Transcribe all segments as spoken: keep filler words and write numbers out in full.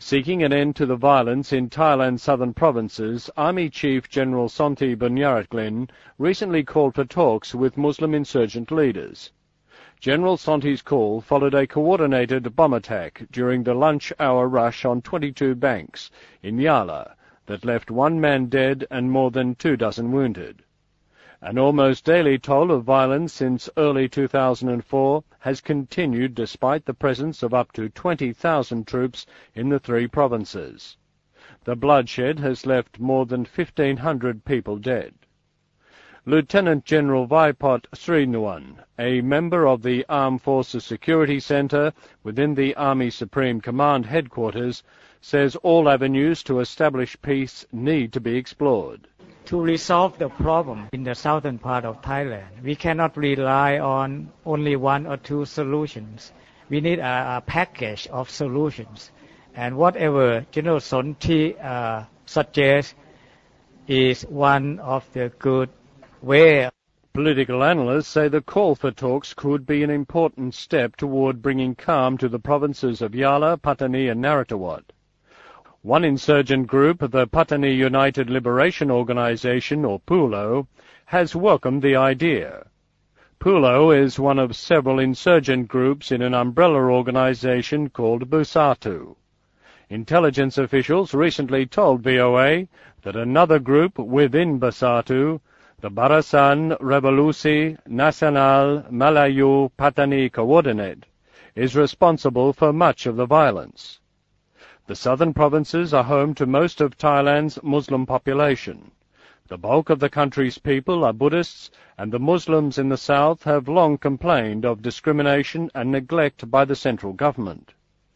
Seeking an end to the violence in Thailand's southern provinces, Army Chief General Sonthi Bunyaratlin recently called for talks with Muslim insurgent leaders. General Sonthi's call followed a coordinated bomb attack during the lunch hour rush on twenty-two banks in Yala that left one man dead and more than two dozen wounded. An almost daily toll of violence since early two thousand four has continued despite the presence of up to twenty thousand troops in the three provinces. The bloodshed has left more than fifteen hundred people dead. Lieutenant General Vaipot Srinuan, a member of the Armed Forces Security Centre within the Army Supreme Command headquarters, says all avenues to establish peace need to be explored. To resolve the problem in the southern part of Thailand, we cannot rely on only one or two solutions. We need a, a package of solutions. And whatever General Sonthi uh, suggests is one of the good ways. Political analysts say the call for talks could be an important step toward bringing calm to the provinces of Yala, Pattani and Narathiwat. One insurgent group, the Pattani United Liberation Organization, or PULO, has welcomed the idea. PULO is one of several insurgent groups in an umbrella organization called Bersatu. Intelligence officials recently told V O A that another group within Bersatu, the Barisan Revolusi Nasional Melayu Pattani Coordinate, is responsible for much of the violence. The southern provinces are home to most of Thailand's Muslim population. The bulk of the country's people are Buddhists, and the Muslims in the south have long complained of discrimination and neglect by the central government.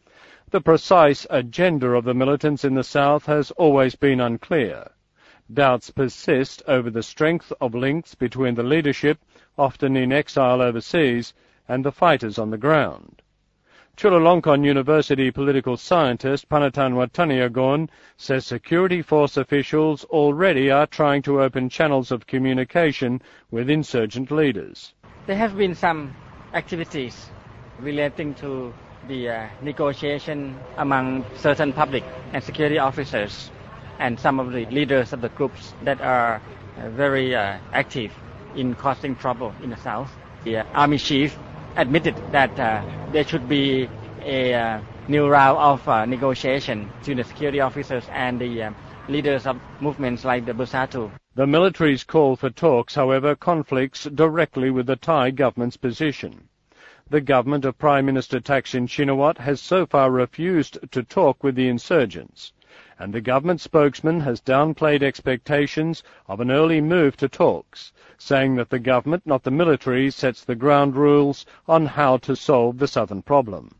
The precise agenda of the militants in the south has always been unclear. Doubts persist over the strength of links between the leadership, often in exile overseas, and the fighters on the ground. Chulalongkorn University political scientist Panatan Wataniagon says security force officials already are trying to open channels of communication with insurgent leaders. There have been some activities relating to the uh, negotiation among certain public and security officers and some of the leaders of the groups that are uh, very uh, active in causing trouble in the south. The uh, army chief admitted that uh, there should be a uh, new round of uh, negotiation between the security officers and the uh, leaders of movements like the Bersatu. The military's call for talks, however, conflicts directly with the Thai government's position. The government of Prime Minister Thaksin Shinawatra has so far refused to talk with the insurgents, and the government spokesman has downplayed expectations of an early move to talks, saying that the government, not the military, sets the ground rules on how to solve the southern problem.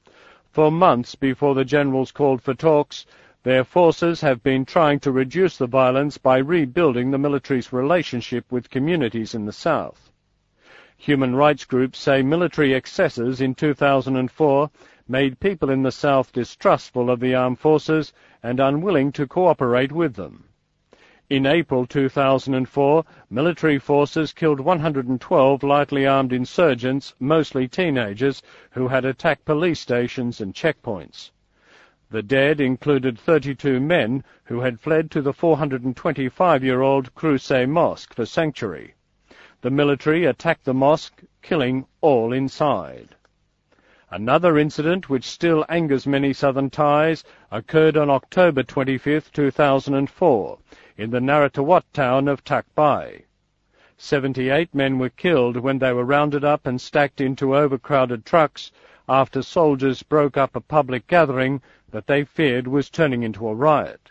For months before the generals called for talks, their forces have been trying to reduce the violence by rebuilding the military's relationship with communities in the south. Human rights groups say military excesses in two thousand four made people in the south distrustful of the armed forces and unwilling to cooperate with them. In April two thousand four, military forces killed one hundred twelve lightly armed insurgents, mostly teenagers, who had attacked police stations and checkpoints. The dead included thirty-two men who had fled to the four hundred twenty-five-year-old Kruse Mosque for sanctuary. The military attacked the mosque, killing all inside. Another incident which still angers many southern Thais occurred on October twenty-fifth, two thousand four, in the Narathiwat town of Tak Bai. Seventy-eight men were killed when they were rounded up and stacked into overcrowded trucks after soldiers broke up a public gathering that they feared was turning into a riot.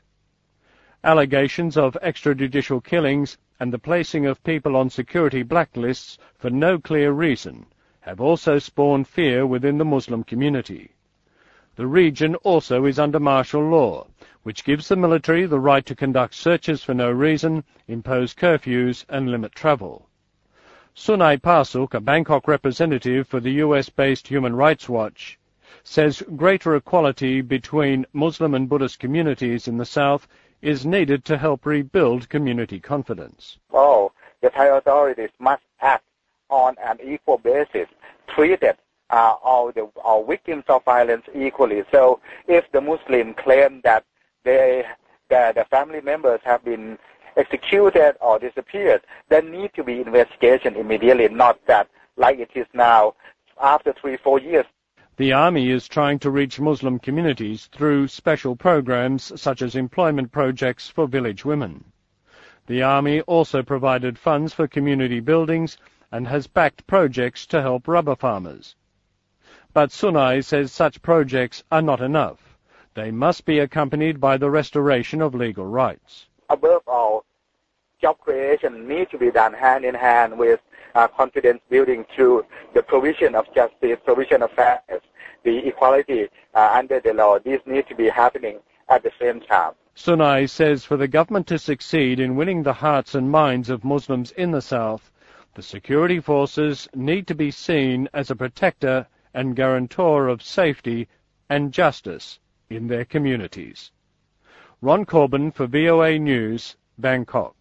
Allegations of extrajudicial killings and the placing of people on security blacklists for no clear reason have also spawned fear within the Muslim community. The region also is under martial law, which gives the military the right to conduct searches for no reason, impose curfews, and limit travel. Sunai Pasuk, a Bangkok representative for the U S-based Human Rights Watch, says greater equality between Muslim and Buddhist communities in the south is needed to help rebuild community confidence. Oh, the Thai authorities must act on an equal basis, treated uh, all the all victims of violence equally. So if the Muslim claim that they the, the family members have been executed or disappeared, there need to be investigation immediately, not that like it is now after three, four years. The army is trying to reach Muslim communities through special programs such as employment projects for village women. The army also provided funds for community buildings and has backed projects to help rubber farmers. But Sunai says such projects are not enough. They must be accompanied by the restoration of legal rights. Above all, job creation needs to be done hand in hand with uh, confidence building through the provision of justice, provision of fairness, the equality uh, under the law. These need to be happening at the same time. Sunai says for the government to succeed in winning the hearts and minds of Muslims in the South, the security forces need to be seen as a protector and guarantor of safety and justice in their communities. Ron Corbin for V O A News, Bangkok.